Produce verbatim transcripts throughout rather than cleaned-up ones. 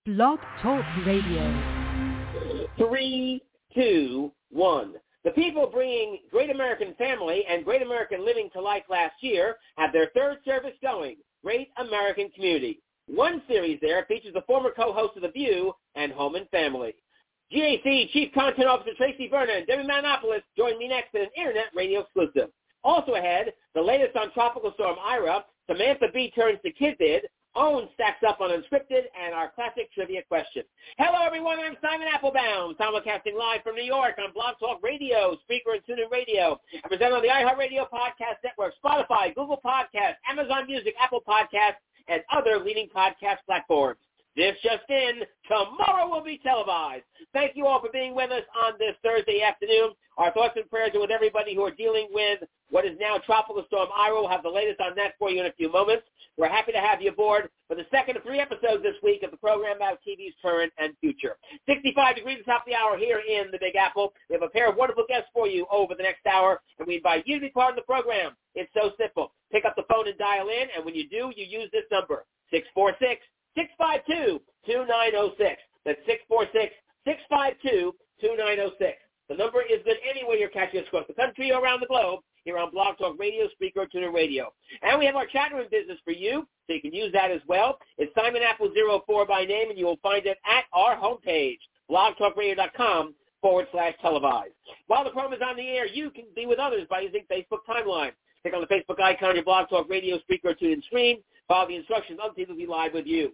Blog Talk Radio. Three, two, one. The people bringing Great American Family and Great American Living to life last year have their third service going, Great American Community. One series there features the former co-host of The View and Home and Family. G A C Chief Content Officer Tracy Vernon and Debbie Manopoulos join me next in an Internet radio exclusive. Also ahead, the latest on Tropical Storm Ira, Samantha Bee turns to Kidvid, Owen stacks up on Unscripted, and our classic trivia question. Hello, everyone. I'm Simon Applebaum, simulcasting live from New York on Blog Talk Radio, Speaker and TuneIn Radio. I present on the iHeartRadio Podcast Network, Spotify, Google Podcasts, Amazon Music, Apple Podcasts, and other leading podcast platforms. This just in, tomorrow will be televised. Thank you all for being with us on this Thursday afternoon. Our thoughts and prayers are with everybody who are dealing with what is now Tropical Storm Ira. We'll have the latest on that for you in a few moments. We're happy to have you aboard for the second of three episodes this week of the program about T V's current and future. sixty-five degrees at the top of the hour here in the Big Apple. We have a pair of wonderful guests for you over the next hour, and we invite you to be part of the program. It's so simple. Pick up the phone and dial in, and when you do, you use this number, six four six, six five two, two nine zero six. That's six four six, six five two, two nine zero six. The number is good anywhere you're catching us across the country or around the globe here on Blog Talk Radio, Speaker, TuneIn Radio. And we have our chat room business for you, so you can use that as well. It's Simon Apple zero four by name, and you will find it at our homepage, blogtalkradio.com forward slash televised. While the program is on the air, you can be with others by using Facebook Timeline. Click on the Facebook icon on your Blog Talk Radio, Speaker, TuneIn screen. Follow the instructions. Other people will be live with you.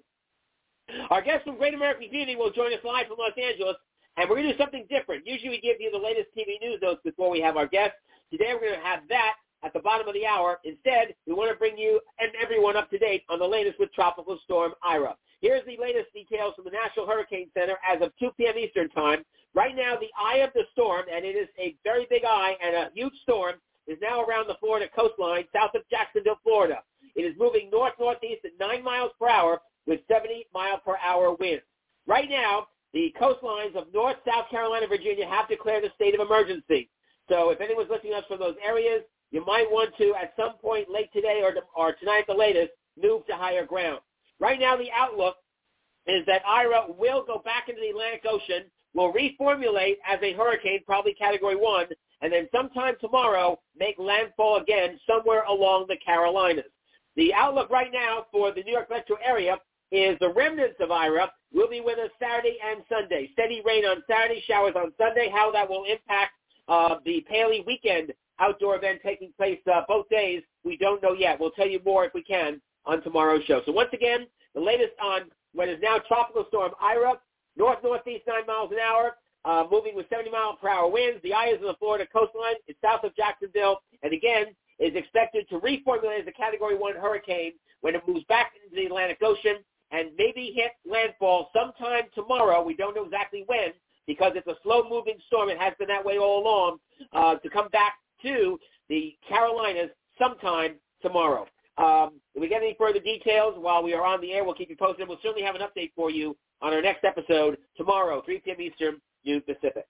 Our guest from Great American Community will join us live from Los Angeles, and we're going to do something different. Usually we give you the latest T V news notes before we have our guests. Today we're going to have that at the bottom of the hour. Instead, we want to bring you and everyone up to date on the latest with Tropical Storm Ira. Here's the latest details from the National Hurricane Center as of two p.m. Eastern Time. Right now, the eye of the storm, and it is a very big eye and a huge storm, is now around the Florida coastline south of Jacksonville, Florida. It is moving north-northeast at nine miles per hour with seventy mile per hour winds. Right now, the coastlines of North, South Carolina, Virginia have declared a state of emergency. So if anyone's listening to us from those areas, you might want to, at some point late today or, or tonight at the latest, move to higher ground. Right now, the outlook is that Ira will go back into the Atlantic Ocean, will reformulate as a hurricane, probably Category one, and then sometime tomorrow make landfall again somewhere along the Carolinas. The outlook right now for the New York metro area is the remnants of Ira will be with us Saturday and Sunday. Steady rain on Saturday, showers on Sunday. How that will impact uh, the Paley weekend outdoor event taking place uh, both days, we don't know yet. We'll tell you more if we can on tomorrow's show. So once again, the latest on what is now Tropical Storm Ira, north-northeast nine miles an hour, uh, moving with seventy mile per hour winds. The eye is on the Florida coastline. It's south of Jacksonville. And again, is expected to reformulate as a Category one hurricane when it moves back into the Atlantic Ocean and maybe hit landfall sometime tomorrow. We don't know exactly when because it's a slow-moving storm. It has been that way all along uh, to come back to the Carolinas sometime tomorrow. Um, if we get any further details while we are on the air, we'll keep you posted. We'll certainly have an update for you on our next episode tomorrow, three p.m. Eastern, noon Pacific.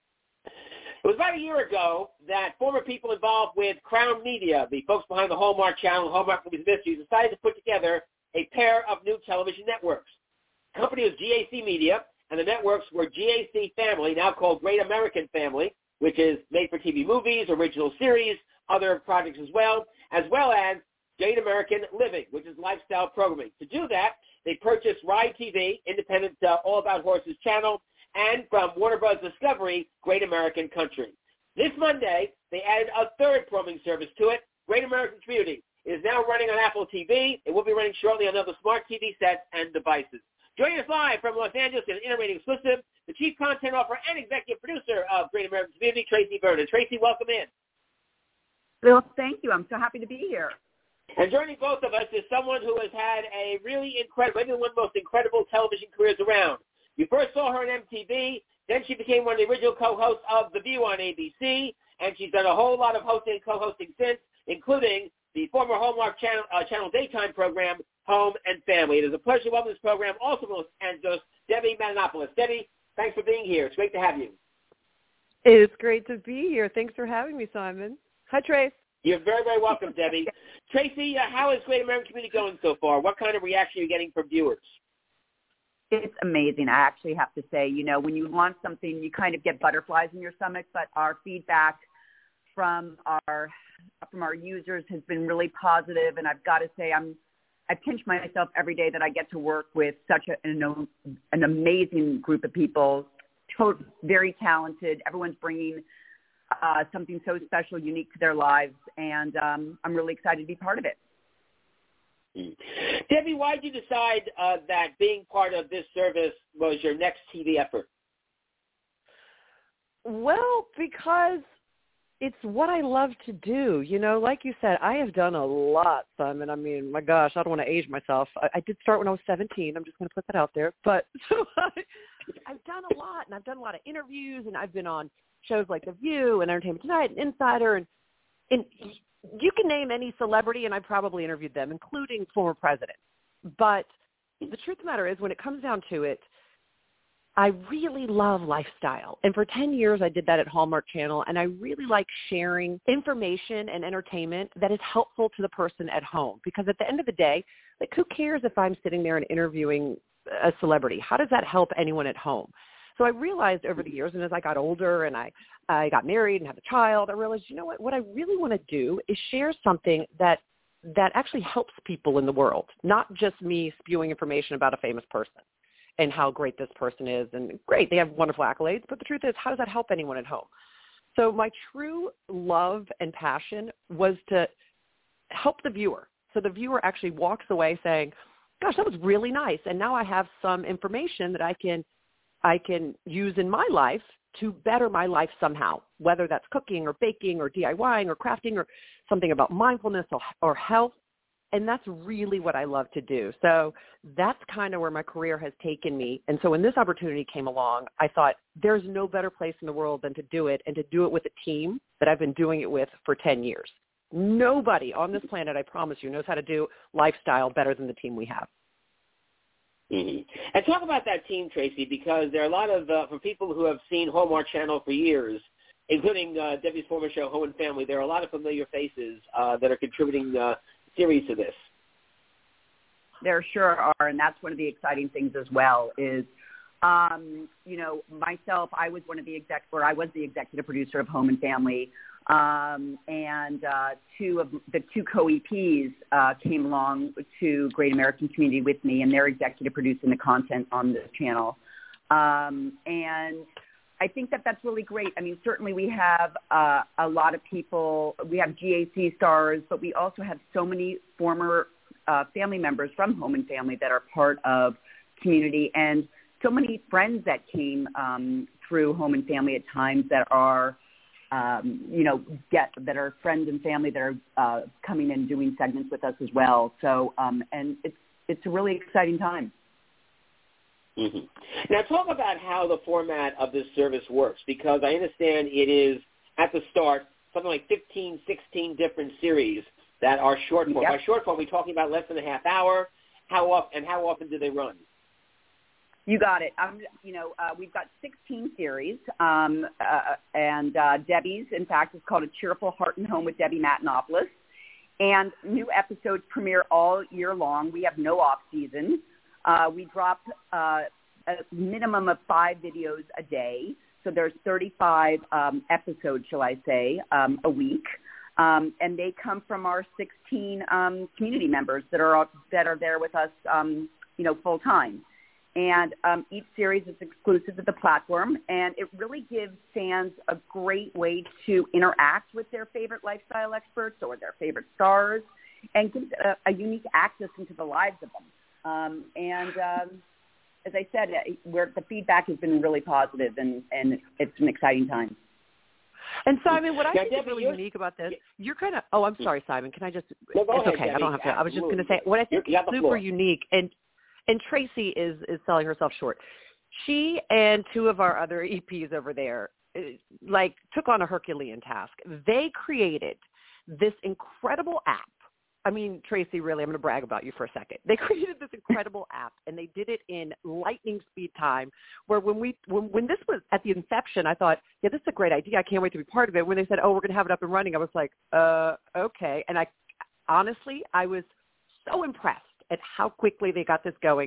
It was about a year ago that former people involved with Crown Media, the folks behind the Hallmark Channel, Hallmark Movies and Mysteries, decided to put together a pair of new television networks. The company was G A C Media, and the networks were G A C Family, now called Great American Family, which is made-for-T V movies, original series, other projects as well, as well as Great American Living, which is lifestyle programming. To do that, they purchased Ride T V, independent uh, All About Horses channel, and from Warner Bros. Discovery, Great American Country. This Monday, they added a third programming service to it, Great American Community. It is now running on Apple T V. It will be running shortly on other smart T V sets and devices. Joining us live from Los Angeles in an Interrating exclusive, the Chief Content Officer and Executive Producer of Great American Community, Tracy Vernon. Tracy, welcome in. Well, thank you. I'm so happy to be here. And joining both of us is someone who has had a really incredible, maybe one of the most incredible television careers around. You first saw her on M T V, then she became one of the original co-hosts of The View on A B C, and she's done a whole lot of hosting and co-hosting since, including the former Hallmark Channel, uh, Channel daytime program, Home and Family. It is a pleasure to welcome this program, also from Los Angeles, Debbie Manopoulos. Debbie, thanks for being here. It's great to have you. It's great to be here. Thanks for having me, Simon. Hi, Trace. You're very, very welcome, Debbie. Tracy, uh, how is Great American Community going so far? What kind of reaction are you getting from viewers? It's amazing. I actually have to say, you know, when you launch something, you kind of get butterflies in your stomach, but our feedback from our from our users has been really positive, and I've got to say I'm I pinch myself every day that I get to work with such a, an, an amazing group of people, to, very talented. Everyone's bringing uh, something so special, unique to their lives, and um, I'm really excited to be part of it. Debbie, why did you decide uh, that being part of this service was your next T V effort? Well, because it's what I love to do. You know, like you said, I have done a lot, Simon. I mean, my gosh, I don't want to age myself. I, I did start when I was seventeen. I'm just going to put that out there. But so I, I've done a lot, and I've done a lot of interviews, and I've been on shows like The View and Entertainment Tonight and Insider, and, and you can name any celebrity, and I probably interviewed them, including former presidents. But the truth of the matter is, when it comes down to it, I really love lifestyle. And for ten years, I did that at Hallmark Channel, and I really like sharing information and entertainment that is helpful to the person at home. Because at the end of the day, like, who cares if I'm sitting there and interviewing a celebrity? How does that help anyone at home? So I realized over the years, and as I got older and I, I got married and had a child, I realized, you know what, what I really want to do is share something that that actually helps people in the world, not just me spewing information about a famous person and how great this person is. And great, they have wonderful accolades, but the truth is, how does that help anyone at home? So my true love and passion was to help the viewer. So the viewer actually walks away saying, gosh, that was really nice. And now I have some information that I can I can use in my life to better my life somehow, whether that's cooking or baking or DIYing or crafting or something about mindfulness or, or health. And that's really what I love to do. So that's kind of where my career has taken me. And so when this opportunity came along, I thought there's no better place in the world than to do it, and to do it with a team that I've been doing it with for ten years. Nobody on this planet, I promise you, knows how to do lifestyle better than the team we have. Mm-hmm. And talk about that team, Tracy, because there are a lot of, uh, for people who have seen Hallmark Channel for years, including uh, Debbie's former show, Home and Family, there are a lot of familiar faces uh, that are contributing uh, series to this. There sure are, and that's one of the exciting things as well is, um, you know, myself, I was one of the exec, or I was the executive producer of Home and Family, um, and uh, two of the two co-E Ps uh, came along to Great American Community with me, and they're executive producing the content on this channel. Um, and I think that that's really great. I mean, certainly we have uh, a lot of people. We have G A C stars, but we also have so many former uh, family members from Home and Family that are part of Community, and so many friends that came um, through Home and Family at times that are, um, you know, get that are friends and family that are uh, coming and doing segments with us as well. So, um, and it's it's a really exciting time. Mm-hmm. Now, talk about how the format of this service works, because I understand it is, at the start, something like fifteen, sixteen different series that are short form. Yep. By short form, we're talking about less than a half hour. How often, and how often do they run? You got it. Um, you know, uh, we've got sixteen series, um, uh, and uh, Debbie's, in fact, is called A Cheerful Heart and Home with Debbie Matenopoulos. And new episodes premiere all year long. We have no off season. Uh, we drop uh, a minimum of five videos a day. So there's thirty-five um, episodes, shall I say, um, a week. Um, and they come from our sixteen um, community members that are that are there with us, um, you know, full time. And um, each series is exclusive to the platform, and it really gives fans a great way to interact with their favorite lifestyle experts or their favorite stars, and gives a, a unique access into the lives of them. Um, and um, as I said, where the feedback has been really positive, and, and it's an exciting time. And Simon, what I now, think Debbie, is really you're, unique about this, you're kind of, oh, I'm sorry, Simon. Can I just, no, go it's ahead, okay. Debbie. I don't have to. I was just going to Absolutely. say, what I think You is super floor. unique, and and Tracy is, is selling herself short. She and two of our other E Ps over there, like, took on a Herculean task. They created this incredible app. I mean, Tracy, really, I'm going to brag about you for a second. They created this incredible app, and they did it in lightning speed time, where when we when, when this was at the inception, I thought, yeah, this is a great idea. I can't wait to be part of it. When they said, oh, we're going to have it up and running, I was like, uh, okay. And I honestly, I was so impressed at how quickly they got this going.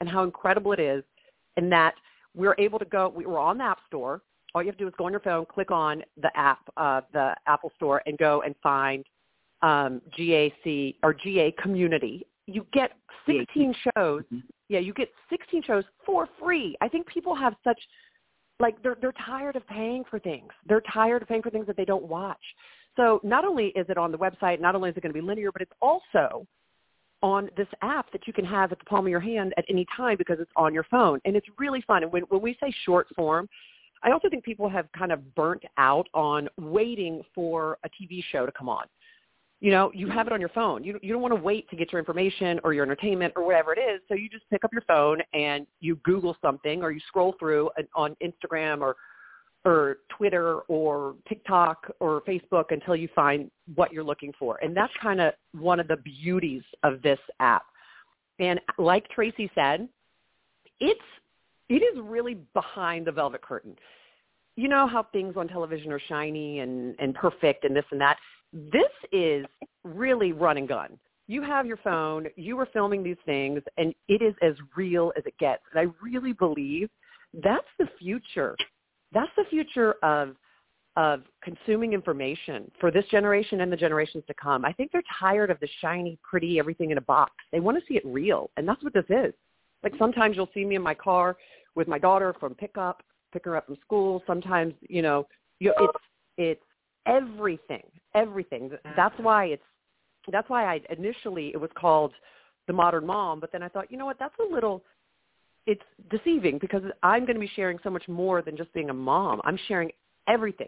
and how incredible it is, and that we're able to go, we were on the App Store. All you have to do is go on your phone, click on the app, uh, the Apple Store, and go and find um, G A C or G A Community. You get sixteen shows. Yeah, you get sixteen shows for free. I think people have such, like, they're they're tired of paying for things. They're tired of paying for things that they don't watch. So not only is it on the website, not only is it going to be linear, but it's also on this app that you can have at the palm of your hand at any time because it's on your phone. And it's really fun. And when, when we say short form, I also think people have kind of burnt out on waiting for a T V show to come on. You know, you have it on your phone. You, you don't want to wait to get your information or your entertainment or whatever it is. So you just pick up your phone and you Google something, or you scroll through on Instagram or or Twitter or TikTok or Facebook until you find what you're looking for. And that's kind of one of the beauties of this app. And like Tracy said, it's it is really behind the velvet curtain. You know how things on television are shiny and, and perfect and this and that. This is really run and gun. You have your phone, you are filming these things, and it is as real as it gets. And I really believe that's the future. That's the future of of consuming information for this generation and the generations to come. I think they're tired of the shiny, pretty, everything in a box. They want to see it real, and that's what this is. Like sometimes you'll see me in my car with my daughter from pickup, pick her up from school. Sometimes, you know, you, it's it's everything, everything. That's why it's that's why I initially it was called The Modern Mom, but then I thought, you know what, that's a little. It's deceiving because I'm going to be sharing so much more than just being a mom. I'm sharing everything.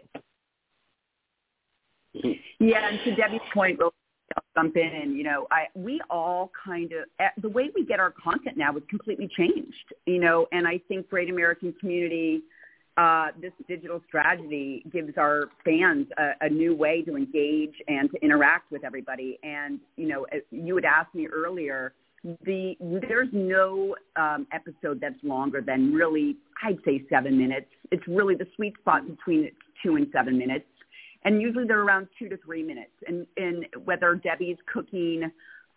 Yeah, and to Debbie's point, we'll jump in. And, you know, I we all kind of – the way we get our content now is completely changed, you know, and I think Great American Community, uh, this digital strategy gives our fans a, a new way to engage and to interact with everybody. And, you know, you had asked me earlier – The there's no um, episode that's longer than really, I'd say seven minutes. It's really the sweet spot between two and seven minutes, and usually they're around two to three minutes. And, and whether Debbie's cooking,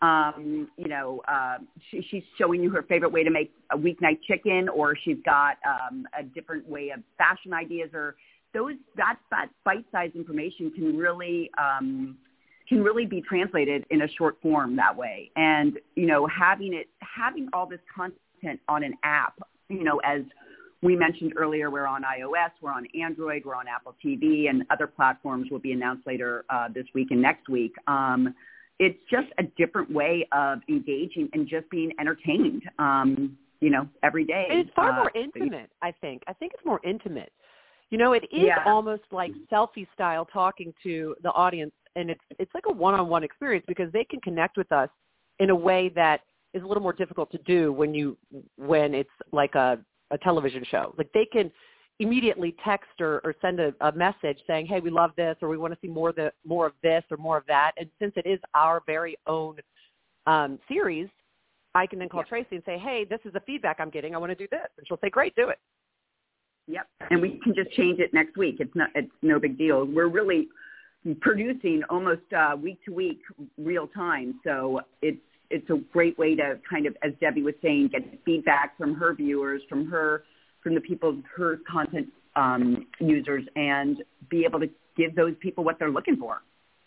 um, you know, uh, she, she's showing you her favorite way to make a weeknight chicken, or she's got um, a different way of fashion ideas, or those that that bite-sized information can really. Um, can really be translated in a short form that way. And, you know, having it, having all this content on an app, you know, as we mentioned earlier, we're on iOS, we're on Android, we're on Apple T V, and other platforms will be announced later uh, this week and next week. Um, it's just a different way of engaging and just being entertained, um, you know, every day. And it's far uh, more intimate, I think. I think it's more intimate. You know, it is yeah. almost like selfie style talking to the audience. And it's it's like a one-on-one experience because they can connect with us in a way that is a little more difficult to do when you when it's like a, a television show. Like they can immediately text or, or send a, a message saying, hey, we love this, or we want to see more of the more of this or more of that. And since it is our very own um, series, I can then call yeah. Tracy and say, hey, this is the feedback I'm getting. I want to do this. And she'll say, great, do it. Yep. And we can just change it next week. It's not it's no big deal. We're really producing almost uh, week to week real time. So it's it's a great way to kind of, as Debbie was saying, get feedback from her viewers, from her, from the people, her content um, users, and be able to give those people what they're looking for.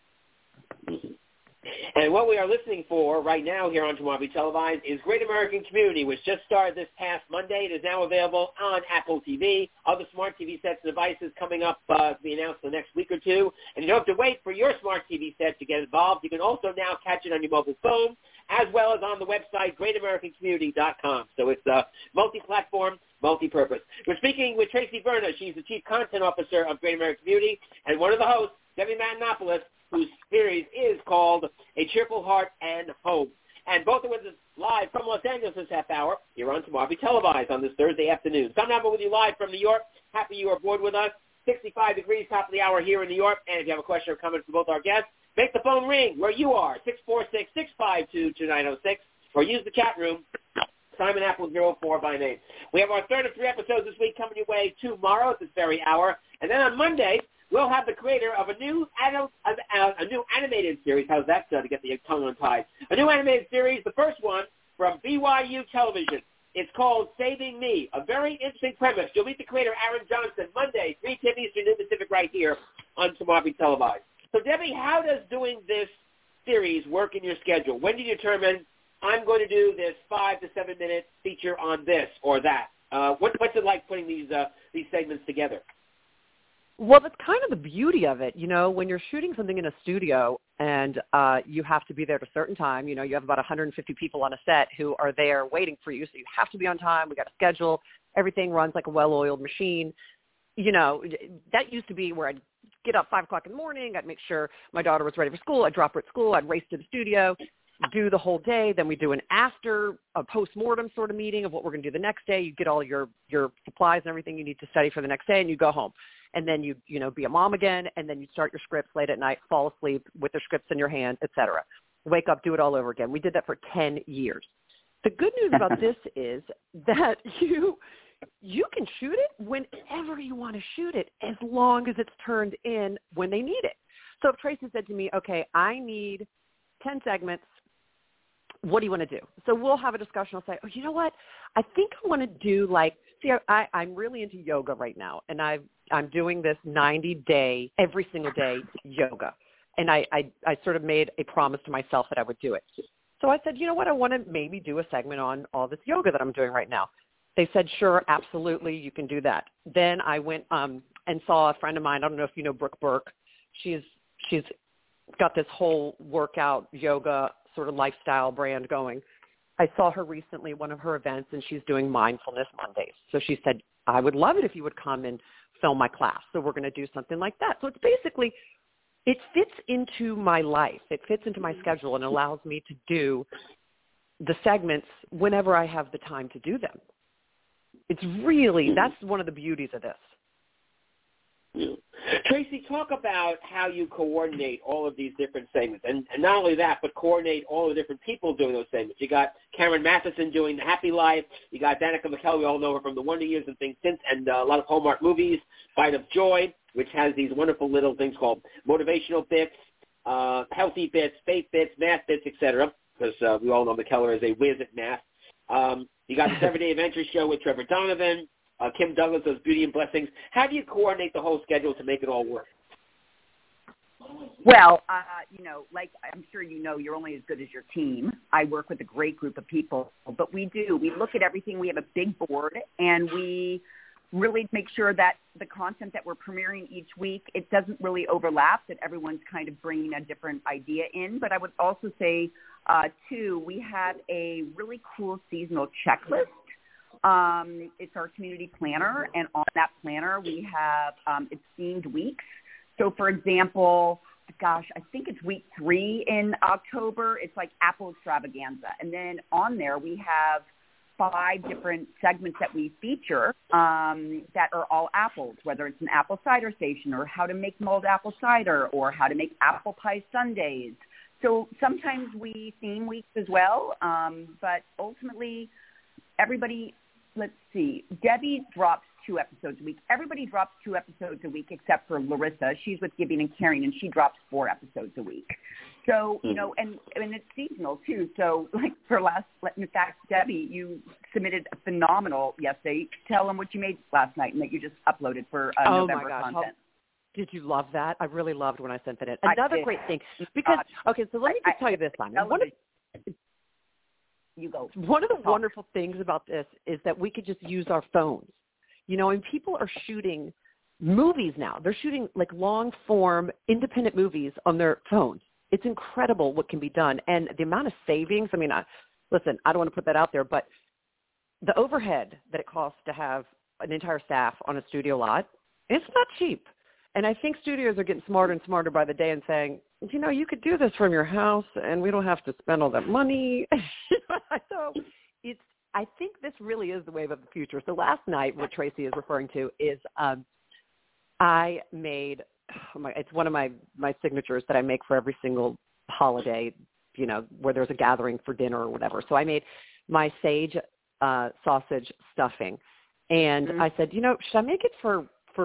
And what we are listening for right now here on Tomorrow Be Televised is Great American Community, which just started this past Monday. It is now available on Apple T V. Other smart T V sets and devices coming up uh, to be announced in the next week or two. And you don't have to wait for your smart T V set to get involved. You can also now catch it on your mobile phone, as well as on the website, great american community dot com. So it's uh, multi-platform, multi-purpose. We're speaking with Tracy Verna. She's the Chief Content Officer of Great American Community, and one of the hosts, Debbie Matenopoulos, whose series is called A Cheerful Heart and Home. And both are with us live from Los Angeles this half hour. You're on Tomorrow Be Televised on this Thursday afternoon. Tom Napa with you live from New York. Happy you are aboard with us. sixty-five degrees, top of the hour here in New York. And if you have a question or comment for both our guests, make the phone ring where you are, six four six, six five two, two nine zero six, or use the chat room. Simon Apple zero four by name. We have our third of three episodes this week coming your way tomorrow at this very hour. And then on Monday, we'll have the creator of a new adult, a, a new animated series. How's that uh, to get the tongue untied? A new animated series, the first one from B Y U Television. It's called Saving Me, a very interesting premise. You'll meet the creator, Aaron Johnson, Monday, three p.m. Eastern, noon Pacific, right here on Tomorrow Be Televised. So, Debbie, how does doing this series work in your schedule? When do you determine, I'm going to do this five to seven minute feature on this or that? Uh, what, what's it like putting these uh, these segments together? Well, that's kind of the beauty of it. You know, when you're shooting something in a studio and uh, you have to be there at a certain time, you know, you have about one hundred fifty people on a set who are there waiting for you, so you have to be on time. We got a schedule. Everything runs like a well-oiled machine. You know, that used to be where I'd get up five o'clock in the morning. I'd make sure my daughter was ready for school. I'd drop her at school. I'd race to the studio, do the whole day. Then we do an after, a post-mortem sort of meeting of what we're going to do the next day. You get all your, your supplies and everything you need to study for the next day, and you go home. And then you, you know, be a mom again, and then you start your scripts late at night, fall asleep with the scripts in your hand, et cetera. Wake up, do it all over again. We did that for ten years. The good news about this is that you you can shoot it whenever you want to shoot it, as long as it's turned in when they need it. So if Tracy said to me, okay, I need ten segments, what do you want to do? So we'll have a discussion. I'll say, oh, you know what? I think I want to do like, see, I, I'm really into yoga right now, and I've, I'm doing this ninety-day, every single day yoga. And I, I, I sort of made a promise to myself that I would do it. So I said, you know what? I want to maybe do a segment on all this yoga that I'm doing right now. They said, sure, absolutely, you can do that. Then I went um, and saw a friend of mine. I don't know if you know Brooke Burke. She's she's got this whole workout yoga sort of lifestyle brand going. I saw her recently at one of her events, and she's doing Mindfulness Mondays. So she said, I would love it if you would come and film my class. So we're going to do something like that. So it's basically, it fits into my life. It fits into my schedule and allows me to do the segments whenever I have the time to do them. It's really, that's one of the beauties of this. Yeah. Tracy, talk about how you coordinate all of these different segments. And, and not only that, but coordinate all the different people doing those segments. You got Karen Matheson doing The Happy Life. You got Danica McKellar. We all know her from The Wonder Years and things since, and uh, a lot of Hallmark movies. Bite of Joy, which has these wonderful little things called motivational bits, uh, healthy bits, faith bits, math bits, et cetera, because uh, we all know McKellar is a whiz at math. Um, you got the Everyday Adventure Show with Trevor Donovan. Uh, Kim Douglas does Beauty and Blessings. How do you coordinate the whole schedule to make it all work? Well, uh, you know, like I'm sure you know, you're only as good as your team. I work with a great group of people, but we do. We look at everything. We have a big board, and we really make sure that the content that we're premiering each week, it doesn't really overlap, that everyone's kind of bringing a different idea in. But I would also say, uh, too, we have a really cool seasonal checklist. Um, it's our community planner, and on that planner we have um, it's themed weeks. So, for example, gosh, I think it's week three in October. It's like Apple Extravaganza, and then on there we have five different segments that we feature um, that are all apples, whether it's an apple cider station or how to make mulled apple cider or how to make apple pie sundaes. So sometimes we theme weeks as well, um, but ultimately everybody. Let's see. Debbie drops two episodes a week. Everybody drops two episodes a week except for Larissa. She's with Giving and Caring, and she drops four episodes a week. So, you know, and, and it's seasonal, too. So, like, for last, in fact, Debbie, you submitted a phenomenal yesterday. Tell them what you made last night and that you just uploaded for uh, oh November my gosh. content. How, did you love that? I really loved when I sent it in. Another great thing, because, uh, okay, so let me just I, tell you this, Simon. One of, You go. One of the wonderful things about this is that we could just use our phones. You know, and people are shooting movies now. They're shooting like long-form independent movies on their phones. It's incredible what can be done. And the amount of savings, I mean, I, listen, I don't want to put that out there, but the overhead that it costs to have an entire staff on a studio lot, it's not cheap. And I think studios are getting smarter and smarter by the day and saying, you know, you could do this from your house and we don't have to spend all that money. So it's, I think this really is the wave of the future. So last night, what Tracy is referring to is um, I made, oh my, it's one of my, my signatures that I make for every single holiday, you know, where there's a gathering for dinner or whatever. So I made my sage uh, sausage stuffing. And mm-hmm. I said, you know, should I make it for, for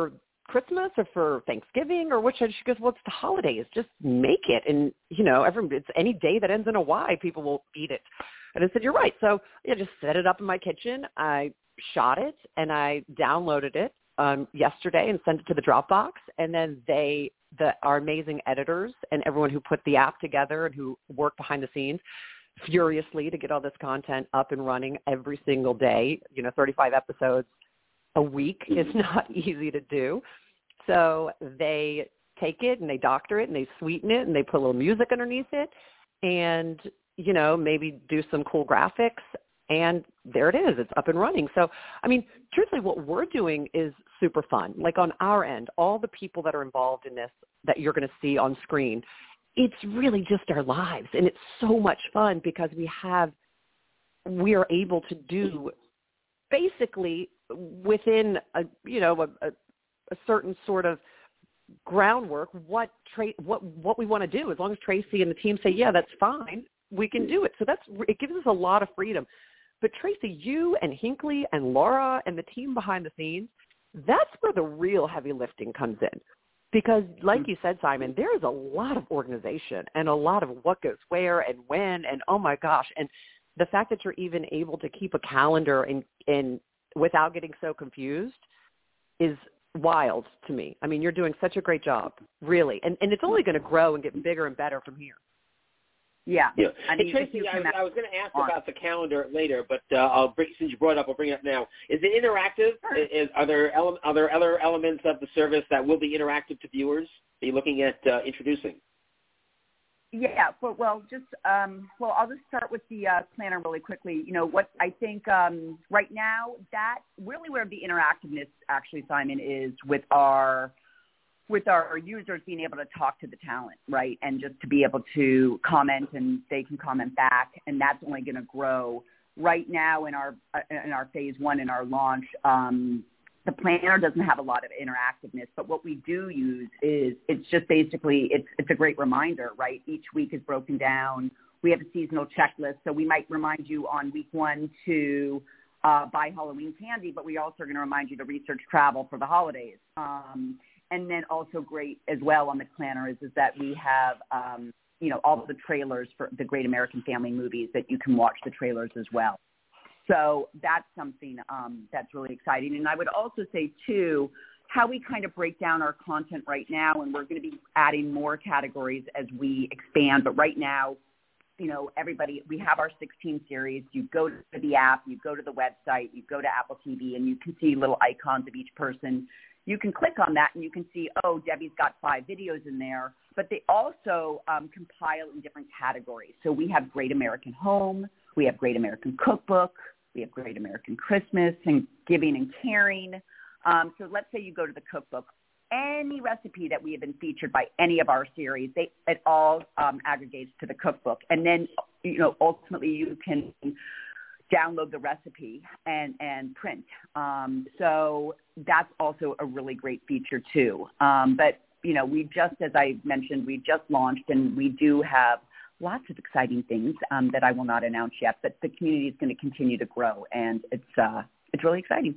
Christmas or for Thanksgiving or which? And she goes, well, it's the holidays. Just make it. And, you know, every, it's any day that ends in a Y, people will eat it. And I said, you're right. So yeah, just set it up in my kitchen. I shot it and I downloaded it um, yesterday and sent it to the Dropbox. And then they, the, our amazing editors and everyone who put the app together and who worked behind the scenes furiously to get all this content up and running every single day. You know, thirty-five episodes a week is not easy to do. So they take it and they doctor it and they sweeten it and they put a little music underneath it and, you know, maybe do some cool graphics. And there it is. It's up and running. So, I mean, truthfully, what we're doing is super fun. Like on our end, all the people that are involved in this that you're going to see on screen, it's really just our lives. And it's so much fun because we have, we are able to do basically within a, you know, a, a, a certain sort of groundwork, what tra- what what we want to do. As long as Tracy and the team say, yeah, that's fine, we can do it. So that's, it gives us a lot of freedom. But Tracy, you and Hinckley and Laura and the team behind the scenes, that's where the real heavy lifting comes in. Because like you said, Simon, there is a lot of organization and a lot of what goes where and when, and oh my gosh. And the fact that you're even able to keep a calendar and, and without getting so confused is wild to me. I mean, you're doing such a great job, really. And, and it's only going to grow and get bigger and better from here. Yeah. yeah. I mean, hey, Tracy, I, I was going to ask on. about the calendar later, but uh, I'll bring, since you brought it up, I'll bring it up now. Is it interactive? Sure. Is, are, there ele- are there other elements of the service that will be interactive to viewers? Are you looking at uh, introducing? Yeah, but well, just um, well, I'll just start with the uh, planner really quickly. You know, what I think um, right now, that really where the interactiveness actually, Simon, is with our with our users being able to talk to the talent, right, and just to be able to comment and they can comment back, and that's only going to grow. Right now in our in our phase one in our launch, um, the planner doesn't have a lot of interactiveness, but what we do use is it's just basically it's it's a great reminder, right? Each week is broken down. We have a seasonal checklist, so we might remind you on week one to uh, buy Halloween candy, but we also are going to remind you to research travel for the holidays. Um, And then also great as well on the planner is, is that we have, um, you know, all of the trailers for the Great American Family movies that you can watch the trailers as well. So that's something um, that's really exciting. And I would also say, too, how we kind of break down our content right now, and we're going to be adding more categories as we expand. But right now, you know, everybody, we have our sixteen series. You go to the app, you go to the website, you go to Apple T V, and you can see little icons of each person. You can click on that and you can see, oh, Debbie's got five videos in there, but they also um, compile in different categories. So we have Great American Home, we have Great American Cookbook, we have Great American Christmas and Giving and Caring. Um, so let's say you go to the cookbook. Any recipe that we have been featured by any of our series, they, it all um, aggregates to the cookbook. And then, you know, ultimately you can download the recipe and, and print. Um, so that's also a really great feature too. Um, but, you know, we just, as I mentioned, we just launched and we do have lots of exciting things um, that I will not announce yet, but the community is going to continue to grow and it's, uh, it's really exciting.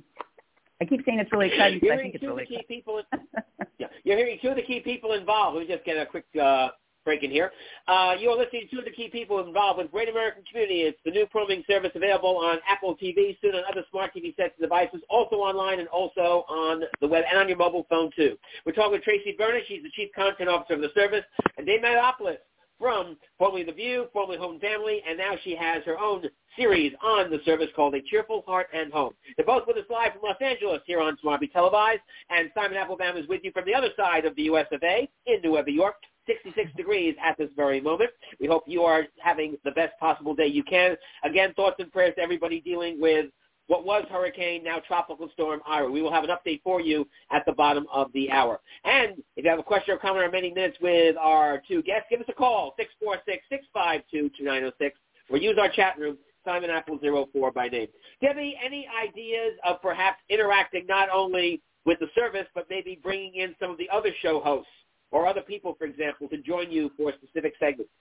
I keep saying it's really exciting because I think it's really exciting. People, yeah, you're hearing two of the key people involved. Let me just get a quick uh, break in here. Uh, you are listening to two of the key people involved with Great American Community. It's the new programming service available on Apple T V, soon on other smart T V sets and devices, also online and also on the web and on your mobile phone, too. We're talking with Tracy Berner. She's the Chief Content Officer of the service, and Dave Matopoulos from formerly The View, formerly Home and Family, and now she has her own series on the service called A Cheerful Heart and Home. They're both with us live from Los Angeles here on Smartly Televised, and Simon Applebaum is with you from the other side of the U S of A in New York, sixty-six degrees at this very moment. We hope you are having the best possible day you can. Again, thoughts and prayers to everybody dealing with what was hurricane, now tropical storm Ira. We will have an update for you at the bottom of the hour. And if you have a question or comment or many minutes with our two guests, give us a call, six four six, six five two, two nine zero six, or use our chat room, Simon Apple zero four by name. Debbie, any ideas of perhaps interacting not only with the service, but maybe bringing in some of the other show hosts or other people, for example, to join you for specific segments?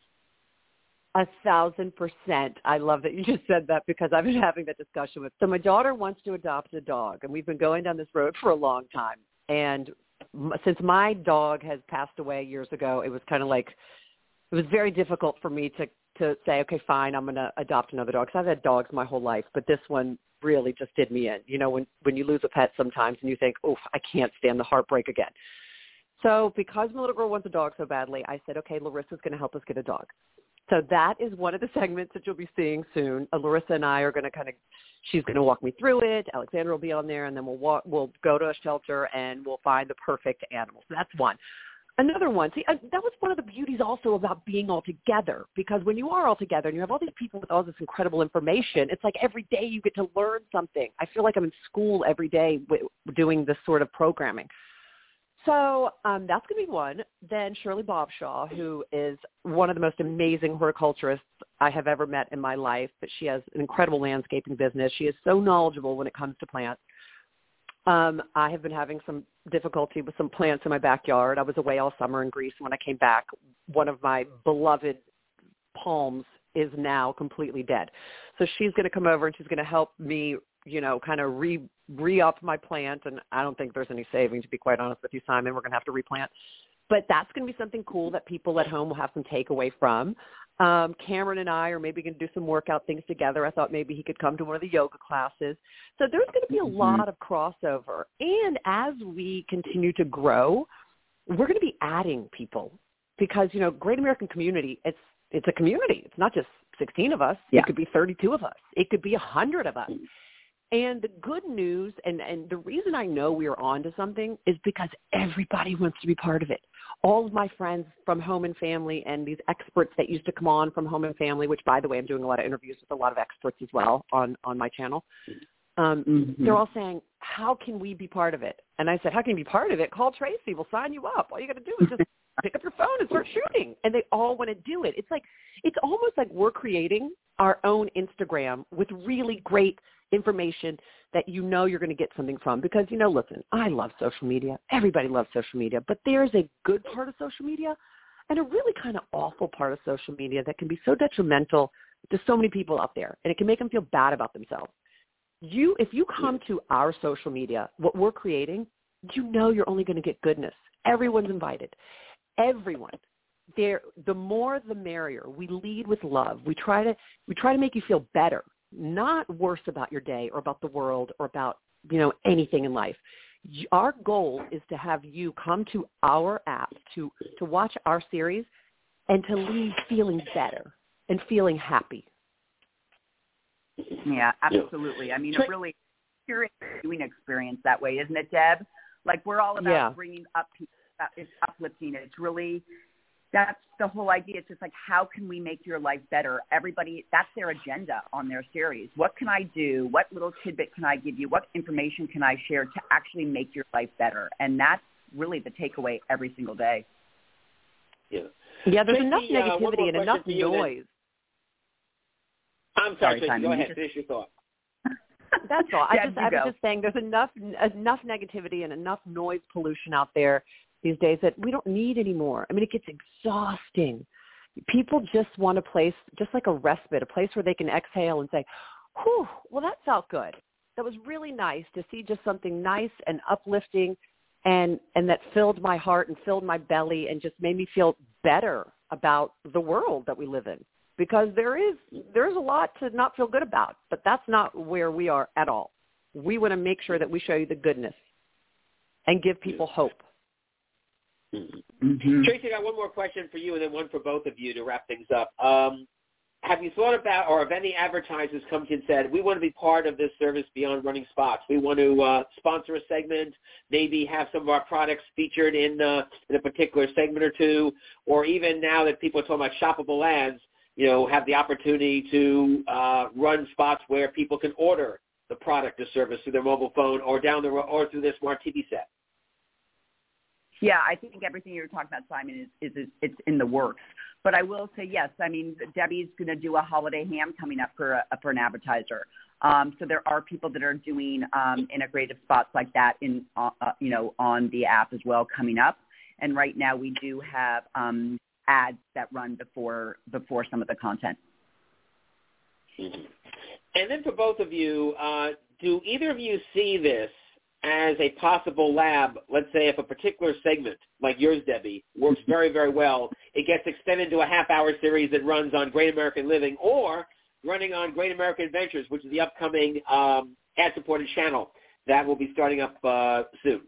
A thousand percent. I love that you just said that because I've been having that discussion with. So my daughter wants to adopt a dog, and we've been going down this road for a long time. And since my dog has passed away years ago, it was kind of like, it was very difficult for me to, to say, okay, fine, I'm going to adopt another dog. Because I've had dogs my whole life, but this one really just did me in. You know, when, when you lose a pet sometimes and you think, oh, I can't stand the heartbreak again. So because my little girl wants a dog so badly, I said, okay, Larissa's going to help us get a dog. So that is one of the segments that you'll be seeing soon. Uh, Larissa and I are going to kind of, she's going to walk me through it. Alexandra will be on there, and then we'll walk, we'll go to a shelter and we'll find the perfect animal. So that's one. Another one, see, uh, that was one of the beauties also about being all together, because when you are all together and you have all these people with all this incredible information, it's like every day you get to learn something. I feel like I'm in school every day w- doing this sort of programming. So um, that's going to be one. Then Shirley Bobshaw, who is one of the most amazing horticulturists I have ever met in my life, but she has an incredible landscaping business. She is so knowledgeable when it comes to plants. Um, I have been having some difficulty with some plants in my backyard. I was away all summer in Greece, and when I came back, one of my beloved palms is now completely dead. So she's going to come over and she's going to help me, you know, kind of re re-up my plant. And I don't think there's any saving, to be quite honest with you, Simon. We're going to have to replant. But that's going to be something cool that people at home will have some takeaway from. Um, Cameron and I are maybe going to do some workout things together. I thought maybe he could come to one of the yoga classes. So there's going to be a mm-hmm. lot of crossover. And as we continue to grow, we're going to be adding people because, you know, Great American Community, it's it's a community. It's not just sixteen of us. Yeah. It could be thirty-two of us. It could be one hundred of us. And the good news, and, and the reason I know we are on to something is because everybody wants to be part of it. All of my friends from Home and Family and these experts that used to come on from Home and Family, which, by the way, I'm doing a lot of interviews with a lot of experts as well on, on my channel, um, mm-hmm. they're all saying, how can we be part of it? And I said, how can you be part of it? Call Tracy. We'll sign you up. All you got to do is just pick up your phone and start shooting. And they all want to do it. It's like, it's almost like we're creating our own Instagram with really great information that you know you're going to get something from. Because, you know, listen, I love social media. Everybody loves social media. But there's a good part of social media and a really kind of awful part of social media that can be so detrimental to so many people out there. And it can make them feel bad about themselves. You, if you come to our social media, what we're creating, you know you're only going to get goodness. Everyone's invited. Everyone. There, the more the merrier. We lead with love. We try to we try to make you feel better, not worse about your day or about the world or about, you know, anything in life. Our goal is to have you come to our app to to watch our series and to leave feeling better and feeling happy. Yeah, absolutely. I mean, it really curious viewing experience that way, isn't it, Deb? Like, we're all about yeah. bringing up people. It's uplifting. It's really, that's the whole idea. It's just like, how can we make your life better? Everybody, that's their agenda on their series. What can I do? What little tidbit can I give you? What information can I share to actually make your life better? And that's really the takeaway every single day. Yeah. Yeah, there's Tracy, enough negativity uh, and enough noise. I'm sorry, sorry Tracy, go ahead. just... Finish your thought. That's all. I, yeah, just, I was just saying there's enough enough negativity and enough noise pollution out there these days that we don't need anymore. I mean, it gets exhausting. People just want a place, just like a respite, a place where they can exhale and say, whew, well, that felt good. That was really nice to see just something nice and uplifting and, and that filled my heart and filled my belly and just made me feel better about the world that we live in. Because there is there's a lot to not feel good about, but that's not where we are at all. We want to make sure that we show you the goodness and give people hope. Mm-hmm. Tracy, I got one more question for you and then one for both of you to wrap things up. Um, have you thought about, or have any advertisers come to you and said, we want to be part of this service beyond running spots? We want to uh, sponsor a segment, maybe have some of our products featured in, uh, in a particular segment or two, or even now that people are talking about shoppable ads, you know, have the opportunity to uh, run spots where people can order the product or service through their mobile phone or down the road or through their smart T V set. Yeah, I think everything you're talking about, Simon, is, is, is it's in the works. But I will say, yes, I mean, Debbie's going to do a holiday ham coming up for a, for an advertiser. Um, so there are people that are doing um, integrative spots like that in, uh, you know, on the app as well coming up. And right now we do have um, ads that run before before some of the content. Mm-hmm. And then for both of you, uh, do either of you see this as a possible lab. Let's say if a particular segment, like yours, Debbie, works very, very well, it gets extended to a half-hour series that runs on Great American Living or running on Great American Adventures, which is the upcoming um, ad-supported channel that will be starting up uh, soon.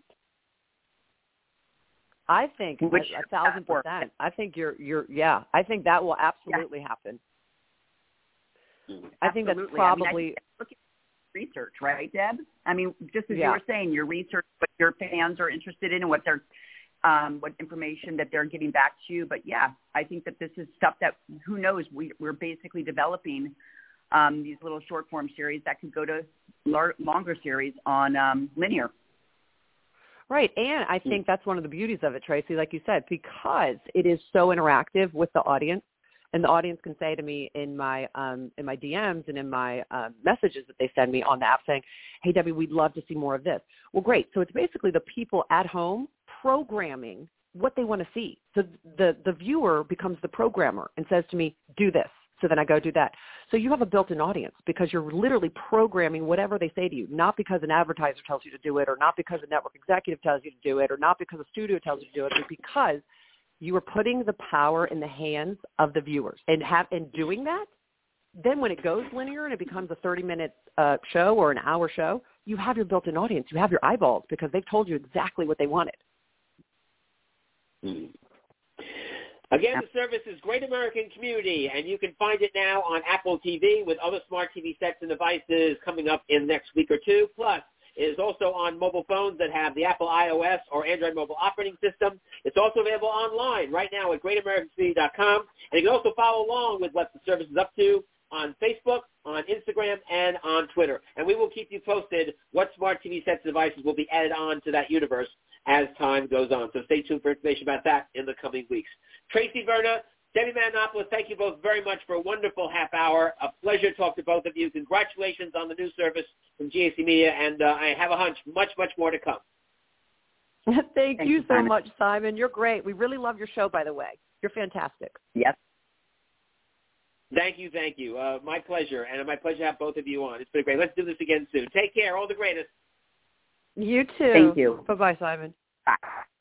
I think Which, a, a thousand percent. I think you're you're yeah. I think that will absolutely yeah. happen. Mm-hmm. I think that's Absolutely. probably I mean, I look at research, right, Deb? I mean, just as yeah. you were saying, your research, what your fans are interested in, and what they're, um, what information that they're giving back to you. But yeah, I think that this is stuff that who knows. We we're basically developing um, these little short form series that could go to lar- longer series on um, linear. Right, and I think that's one of the beauties of it, Tracy, like you said, because it is so interactive with the audience, and the audience can say to me in my um, in my D Ms and in my um, messages that they send me on the app saying, hey, Debbie, we'd love to see more of this. Well, great. So it's basically the people at home programming what they want to see. So the, the viewer becomes the programmer and says to me, do this. So then I go do that. So you have a built-in audience because you're literally programming whatever they say to you, not because an advertiser tells you to do it or not because a network executive tells you to do it or not because a studio tells you to do it, but because you are putting the power in the hands of the viewers. And have in doing that, then when it goes linear and it becomes a thirty-minute uh, show or an hour show, you have your built-in audience. You have your eyeballs because they've told you exactly what they wanted. Mm. Again, the service is Great American Community, and you can find it now on Apple T V with other smart T V sets and devices coming up in the next week or two. Plus, it is also on mobile phones that have the Apple iOS or Android mobile operating system. It's also available online right now at great american community dot com, and you can also follow along with what the service is up to on Facebook, on Instagram, and on Twitter. And we will keep you posted what smart T V sets and devices will be added on to that universe as time goes on. So stay tuned for information about that in the coming weeks. Tracy Verna, Debbie Matenopoulos, thank you both very much for a wonderful half hour. A pleasure to talk to both of you. Congratulations on the new service from G A C Media, and uh, I have a hunch much, much more to come. Thank, Thank you you, so Simon. much, Simon. You're great. We really love your show, by the way. You're fantastic. Yes. Thank you, thank you. Uh, my pleasure, and my pleasure to have both of you on. It's been great. Let's do this again soon. Take care. All the greatest. You too. Thank you. Bye-bye, Simon. Bye.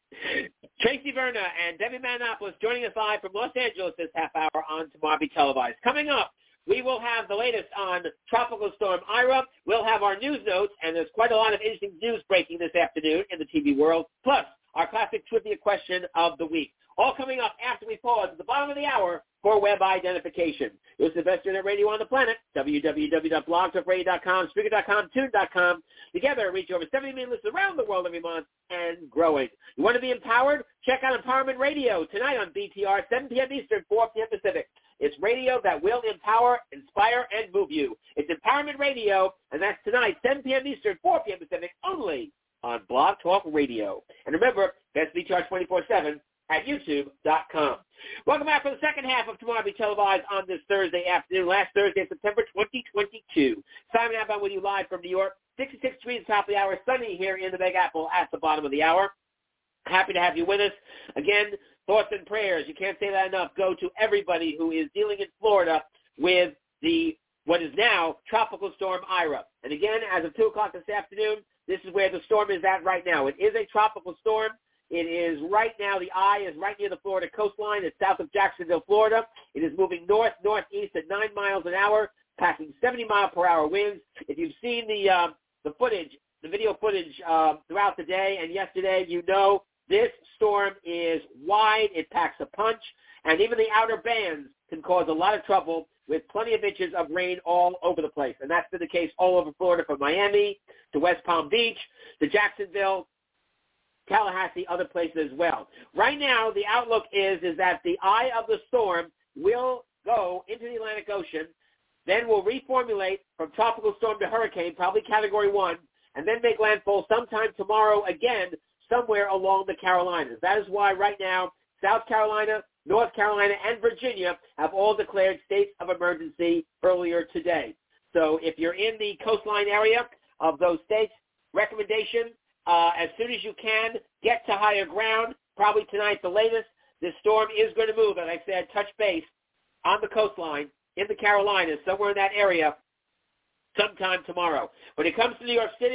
Tracy Verna and Debbie Matenopoulos joining us live from Los Angeles this half hour on Tomorrow Be Televised. Coming up, we will have the latest on Tropical Storm Ira. We'll have our news notes, and there's quite a lot of interesting news breaking this afternoon in the T V world, plus our classic trivia question of the week. All coming up after we pause at the bottom of the hour for web identification. It's the best internet radio on the planet, w w w dot blog talk radio dot com, Spreaker dot com, Tune dot com. Together, reach over seventy million listeners around the world every month and growing. You want to be empowered? Check out Empowerment Radio tonight on B T R, seven p.m. Eastern, four p.m. Pacific. It's radio that will empower, inspire, and move you. It's Empowerment Radio, and that's tonight, seven p.m. Eastern, four p.m. Pacific, only on Blog Talk Radio. And remember, that's B T R twenty-four seven at youtube dot com. Welcome back for the second half of Tomorrow Be Televised on this Thursday afternoon, last Thursday, September twenty twenty-two. Simon Abba with you live from New York. sixty-six degrees top of the hour, sunny here in the Big Apple at the bottom of the hour. Happy to have you with us. Again, thoughts and prayers, you can't say that enough, go to everybody who is dealing in Florida with the what is now Tropical Storm Ira. And again, as of two o'clock this afternoon, this is where the storm is at right now. It is a tropical storm. It is right now, the eye is right near the Florida coastline. It's south of Jacksonville, Florida. It is moving north, northeast at nine miles an hour, passing seventy mile per hour winds. If you've seen the uh, the footage, the video footage uh, throughout the day and yesterday, you know this storm is wide. It packs a punch, and even the outer bands can cause a lot of trouble with plenty of inches of rain all over the place. And that's been the case all over Florida, from Miami to West Palm Beach to Jacksonville, Tallahassee, other places as well. Right now, the outlook is, is that the eye of the storm will go into the Atlantic Ocean, then will reformulate from tropical storm to hurricane, probably category one, and then make landfall sometime tomorrow again somewhere along the Carolinas. That is why right now South Carolina, North Carolina, and Virginia have all declared states of emergency earlier today. So if you're in the coastline area of those states, recommendation, uh, as soon as you can, get to higher ground, probably tonight the latest. This storm is going to move, as I said, touch base on the coastline in the Carolinas, somewhere in that area, sometime tomorrow. When it comes to New York City,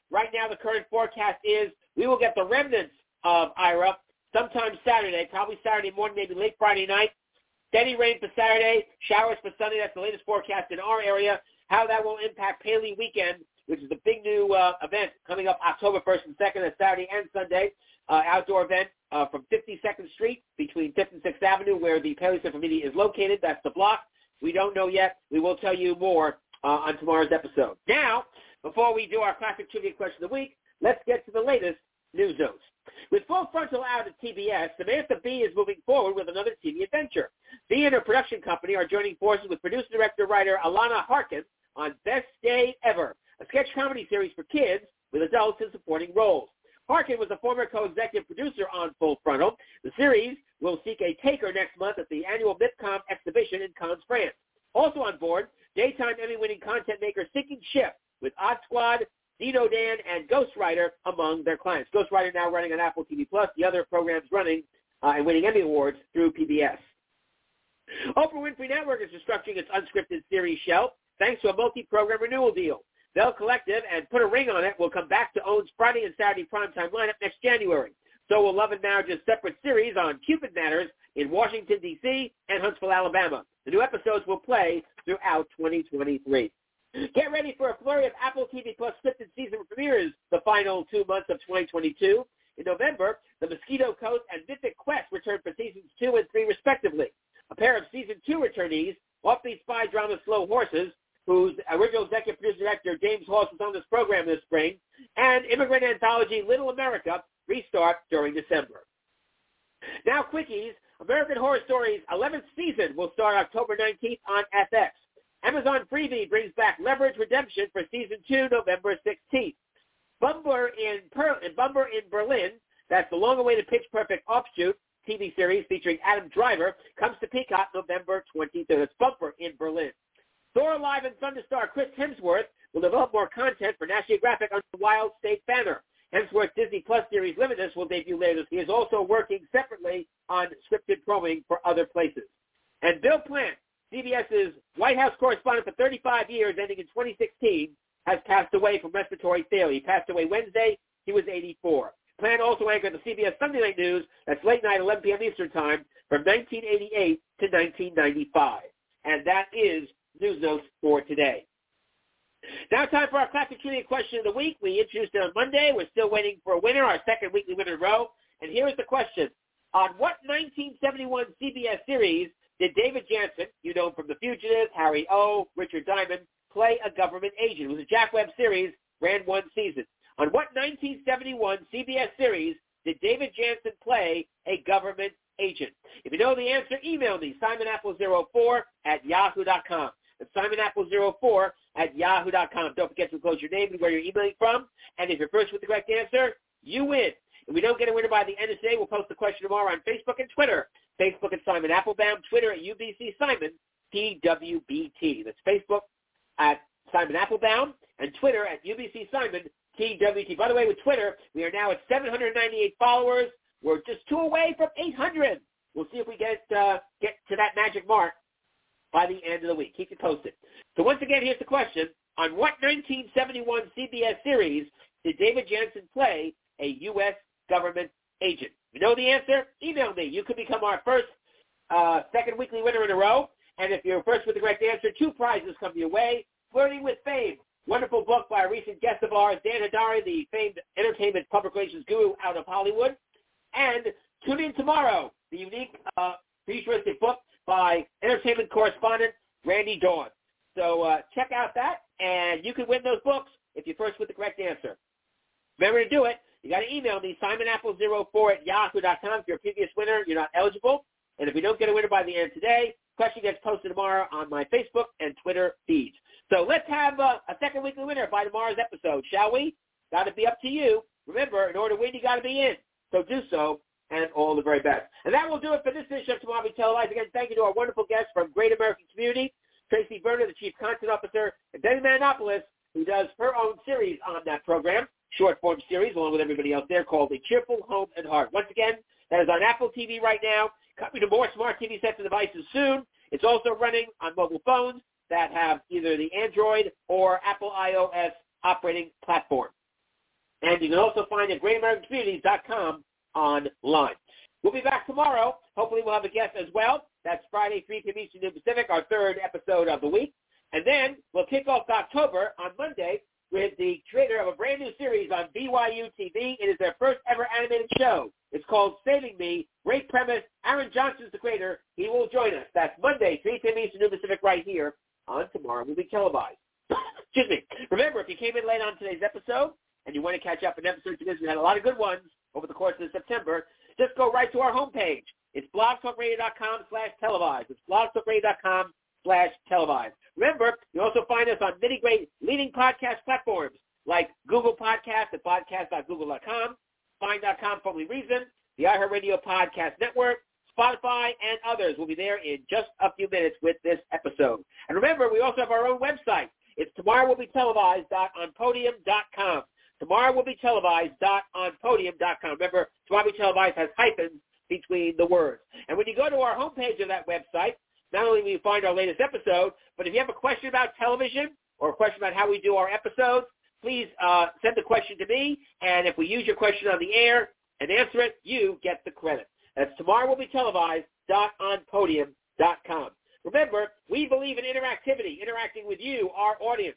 Right now, the current forecast is we will get the remnants of Ira sometime Saturday, probably Saturday morning, maybe late Friday night. Steady rain for Saturday, showers for Sunday. That's the latest forecast in our area. How that will impact Paley Weekend, which is the big new uh, event coming up October first and second, that's Saturday and Sunday, uh, outdoor event uh, from fifty-second Street between fifth and sixth Avenue, where the Paley Center for Media is located. That's the block. We don't know yet. We will tell you more uh, on tomorrow's episode. Now, before we do our classic trivia question of the week, let's get to the latest news notes. With Full Frontal out at T B S, Samantha Bee is moving forward with another T V adventure. Bee and her production company are joining forces with producer, director, writer Alana Harkin on Best Day Ever, a sketch comedy series for kids with adults in supporting roles. Harkin was a former co-executive producer on Full Frontal. The series will seek a taker next month at the annual MIPCOM exhibition in Cannes, France. Also on board, daytime Emmy-winning content maker Sinking Ship with Odd Squad, Dino Dan, and Ghostwriter among their clients. Ghostwriter now running on Apple T V Plus, the other programs running uh, and winning Emmy Awards through P B S. Oprah Winfrey Network is restructuring its unscripted series shelf thanks to a multi-program renewal deal. Bell Collective and Put a Ring on It will come back to OWN's Friday and Saturday primetime lineup next January. So will Love and Marriage's separate series on Cupid Matters in Washington, D C and Huntsville, Alabama. The new episodes will play throughout twenty twenty-three. Get ready for a flurry of Apple T V Plus scripted season premieres the final two months of twenty twenty-two. In November, The Mosquito Coast and Mythic Quest return for seasons two and three, respectively. A pair of season two returnees, offbeat spy drama Slow Horses, whose original executive producer director James Hawes was on this program this spring, and immigrant anthology Little America restart during December. Now, quickies. American Horror Story's eleventh season will start October nineteenth on F X. Amazon Freevee brings back Leverage Redemption for season two, November sixteenth. Bumper in, per- Bumper in Berlin, that's the long-awaited Pitch Perfect offshoot T V series featuring Adam Driver, comes to Peacock November twenty-third. It's Bumper in Berlin. Thor Live and Thunderstar Chris Hemsworth will develop more content for National Geographic under the Wild State banner. Hemsworth's Disney Plus series Limitless will debut later. He is also working separately on scripted programming for other places. And Bill Plant, CBS's White House correspondent for thirty-five years, ending in twenty sixteen, has passed away from respiratory failure. He passed away Wednesday. He was eighty-four. Plant also anchored the C B S Sunday Night News. That's late night, eleven p.m. Eastern Time, from nineteen eighty-eight to nineteen ninety-five. And that is News Notes for today. Now time for our classic trivia question of the week. We introduced it on Monday. We're still waiting for a winner, our second weekly winner in a row. And here is the question. On what nineteen seventy-one C B S series did David Janssen, you know him from The Fugitive, Harry O., Richard Diamond, play a government agent? It was a Jack Webb series, ran one season. On what nineteen seventy-one C B S series did David Janssen play a government agent? If you know the answer, email me, simon apple zero four at yahoo dot com. That's simon apple zero four at yahoo dot com. Don't forget to enclose your name and where you're emailing from. And if you're first with the correct answer, you win. If we don't get a winner by the end of today, we'll post the question tomorrow on Facebook and Twitter. Facebook at Simon Applebaum, Twitter at U B C Simon, T W B T. That's Facebook at Simon Applebaum and Twitter at U B C Simon, T W T. By the way, with Twitter, we are now at seven hundred ninety-eight followers. We're just two away from eight hundred. We'll see if we get uh, get to that magic mark by the end of the week. Keep you posted. So once again, here's the question. On what nineteen seventy-one C B S series did David Janssen play a U S government agent? If you know the answer, email me. You could become our first uh, second weekly winner in a row. And if you're first with the correct answer, two prizes come your way. Flirting with Fame, wonderful book by a recent guest of ours, Dan Hadari, the famed entertainment public relations guru out of Hollywood. And tune in tomorrow, the unique uh, futuristic book by entertainment correspondent Randy Dawn. So uh, check out that, and you can win those books if you're first with the correct answer. Remember to do it. You got to email me, simon apple zero four at yahoo dot com. If you're a previous winner, you're not eligible. And if we don't get a winner by the end of today, question gets posted tomorrow on my Facebook and Twitter feeds. So let's have a, a second weekly winner by tomorrow's episode, shall we? Got to be up to you. Remember, in order to win, you got to be in. So do so, and all the very best. And that will do it for this edition of Tomorrow We Televised. Again, thank you to our wonderful guests from Great American Community, Tracy Berner, the Chief Content Officer, and Debbie Manopoulos, who does her own series on that program, short-form series, along with everybody else there, called A Cheerful Home and Heart. Once again, that is on Apple T V right now. Coming to more smart T V sets and devices soon. It's also running on mobile phones that have either the Android or Apple iOS operating platform. And you can also find it at great american communities dot com online. We'll be back tomorrow. Hopefully we'll have a guest as well. That's Friday, three p.m. Eastern, noon Pacific, our third episode of the week. And then we'll kick off October on Monday with the creator of a brand new series on B Y U T V. It is their first ever animated show. It's called Saving Me. Great premise. Aaron Johnson's the creator. He will join us. That's Monday, three p.m. Eastern, noon Pacific, right here on Tomorrow Will Be Televised. Excuse me. Remember, if you came in late on today's episode and you want to catch up on episodes of this, we had a lot of good ones over the course of September, just go right to our homepage. It's blogtalkradio.com slash televised. It's blogtalkradio.com slash televised. Remember, you also find us on many great leading podcast platforms like Google Podcasts at podcast dot google dot com, find dot com for only reason, the iHeartRadio Podcast Network, Spotify, and others. Will be there in just a few minutes with this episode. And remember, we also have our own website. It's tomorrow will be televised dot on podium dot com. tomorrow will be televised dot on podium dot com. Remember, Tomorrow Will Be Televised has hyphens between the words. And when you go to our homepage of that website, not only will you find our latest episode, but if you have a question about television or a question about how we do our episodes, please uh, send the question to me. And if we use your question on the air and answer it, you get the credit. That's tomorrow will be televised dot on podium dot com. Remember, we believe in interactivity, interacting with you, our audience.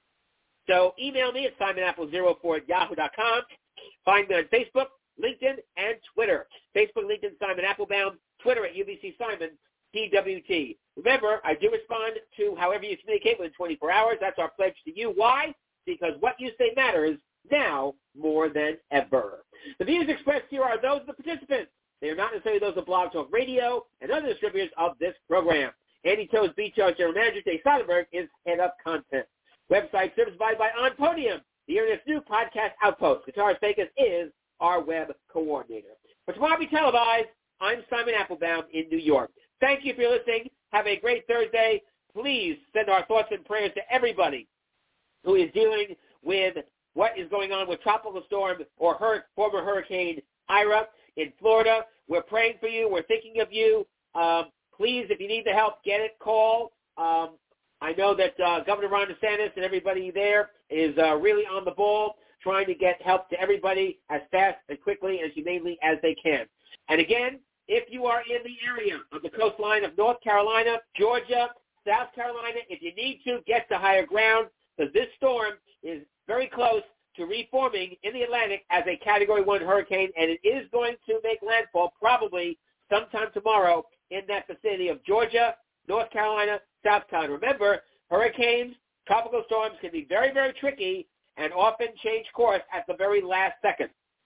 So email me at simon apple zero four at yahoo dot com. Find me on Facebook, LinkedIn, and Twitter. Facebook, LinkedIn, Simon Applebaum. Twitter at U B C Simon, P W T. Remember, I do respond to however you communicate within twenty-four hours. That's our pledge to you. Why? Because what you say matters now more than ever. The views expressed here are those of the participants. They are not necessarily those of Blog Talk Radio and other distributors of this program. Andy Toes, B T R General Manager, Dave Soderberg, is head of content. Website service provided by On Podium, the Internet's new podcast outpost. Guitarist Vegas is our web coordinator. For Tomorrow Will Be Televised, I'm Simon Applebaum in New York. Thank you for listening. Have a great Thursday. Please send our thoughts and prayers to everybody who is dealing with what is going on with Tropical Storm or hur- former Hurricane Ira in Florida. We're praying for you. We're thinking of you. Um, please, if you need the help, get it, call. Um, I know that uh, Governor Ron DeSantis and everybody there is uh, really on the ball, trying to get help to everybody as fast and quickly and humanely as they can. And again, if you are in the area of the coastline of North Carolina, Georgia, South Carolina, if you need to, get to higher ground, because this storm is very close to reforming in the Atlantic as a Category one hurricane, and it is going to make landfall probably sometime tomorrow in that vicinity of Georgia, North Carolina, South Carolina. Remember, hurricanes, tropical storms can be very, very tricky and often change course at the very last second.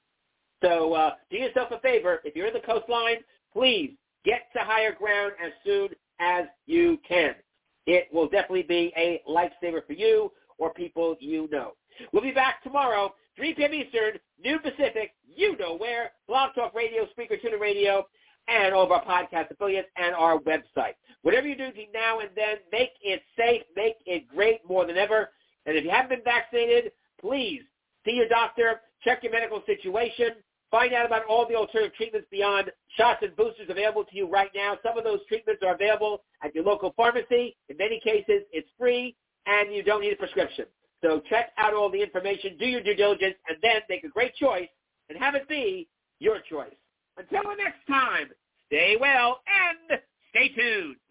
So uh, do yourself a favor. If you're in the coastline, please get to higher ground as soon as you can. It will definitely be a lifesaver for you or people you know. We'll be back tomorrow, three p.m. Eastern, noon Pacific, you know where, Blog Talk Radio, Spreaker, Tuner Radio, and all of our podcast affiliates and our website. Whatever you do between now and then, make it safe, make it great more than ever. And if you haven't been vaccinated, please see your doctor, check your medical situation, find out about all the alternative treatments beyond shots and boosters available to you right now. Some of those treatments are available at your local pharmacy. In many cases, it's free, and you don't need a prescription. So check out all the information, do your due diligence, and then make a great choice and have it be your choice. Until the next time, stay well and stay tuned.